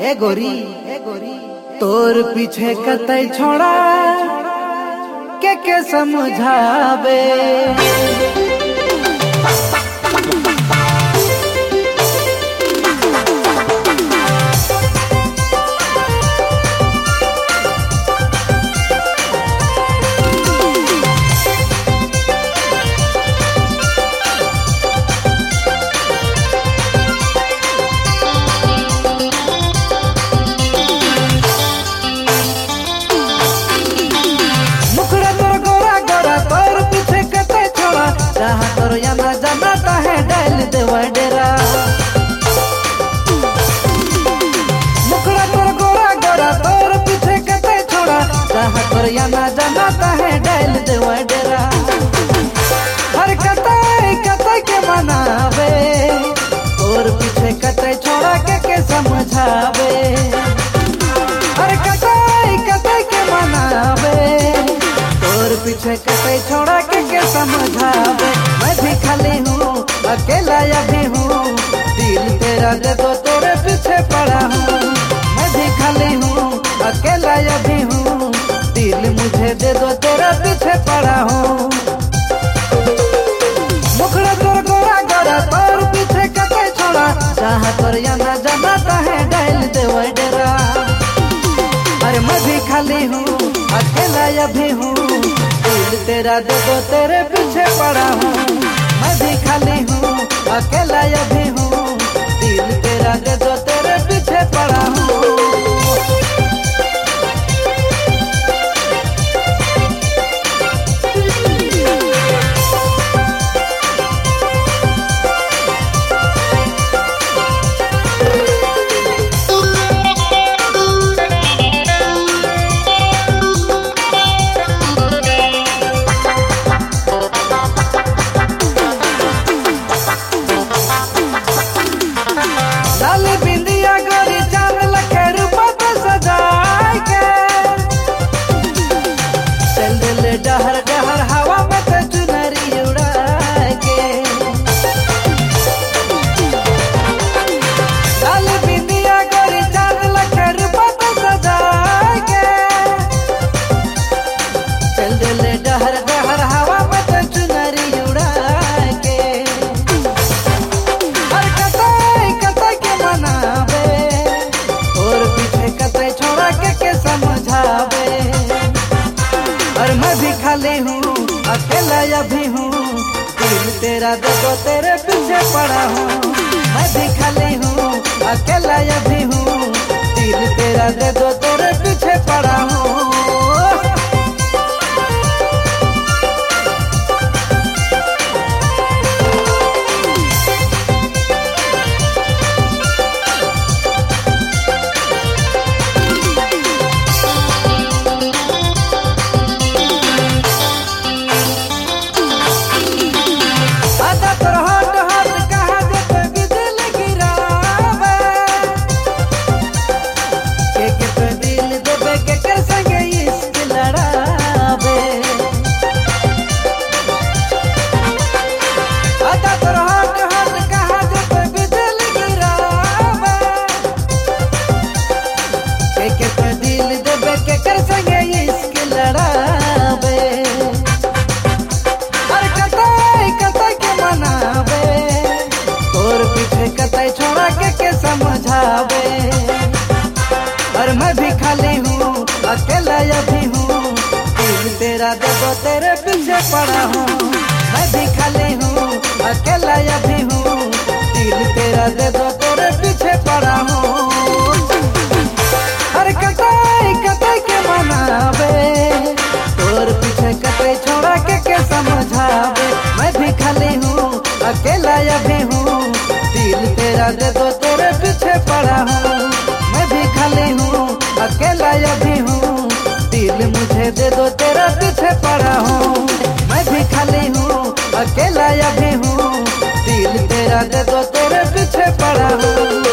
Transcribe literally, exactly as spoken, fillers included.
ए गोरी तोर पीछे कतई छोड़ा के के समझावे। जहाँ तोर याना जनाता है डाल देवा डेरा। मुखड़ा तोर गोरा गोरा तोर पीछे कते छोड़ा। जहाँ तोर याना जनाता है डाल देवा डेरा। हर कते कते के मनावे तोर पीछे कते छोड़ा के के समझावे। हर कते कते के मनावे तोर पीछे कते छोड़ा के के समझावे। मैं भी खाली हूँ अकेला अभी हूँ दिल तेरा दे दो तेरे पीछे पड़ा हूँ। मैं भी खाली हूँ अकेला अभी हूँ दिल मुझे दे दो तेरा पीछे पड़ा हूँ। मुखड़ा तोर गोरा गोरा तोर पीछे कते छोड़ा। जहाँ तोर याना जनाता है डाल देवा डेरा। अरे मैं भी खाली हूँ अकेला अभी हूँ दिल तेरा दे दो तेरे पीछे पड़ा हूँ। मैं भी खाली हूँ अकेला अभी हूँ दिल तेरा दे दो तेरे पीछे पड़ा हूँ। लाल बिंदिया गोरी चांद लखे रूपा तो सजाए के चल दिल डहर डहर हवा में तो चुनरी उड़ाए के। लाल बिंदिया गोरी चांद लखे रूपा तो सजाए के चल दिल डहर डहर हवा में तो चुनरी उड़ाए के। हर कते कते के मनावे और पीछे कते छोड़ा के के समझावे। और मैं भी खाली हूँ अकेला अभी हूँ दिल तेरा दे दो तेरे पीछे पड़ा हूँ। मैं भी खाली हूँ अकेला अभी हूँ दिल तेरा दे दो तेरे पीछे पड़ा हूँ। छोड़ा के के समझावे। और मैं भी खाली हूँ अकेला अभी हूँ दिल तेरा दे दो तेरे पीछे पड़ा हूँ। मैं भी खाली हूँ अकेला अभी हूँ दिल तेरा दे दो तेरे पीछे पड़ा हूँ। हर कते कते के मनावे तोर पीछे कते छोड़ा के के समझावे। मैं भी खाली हूँ अकेला अभी हूँ दिल तेरा दे दो तेरे पीछे पड़ा हूँ। मैं भी खाली हूँ अकेला अभी हूँ दिल मुझे दे दो तेरा पीछे पड़ा हूँ। मैं भी खाली हूँ अकेला अभी हूँ दिल तेरा दे दो तेरे पीछे पड़ा हूँ।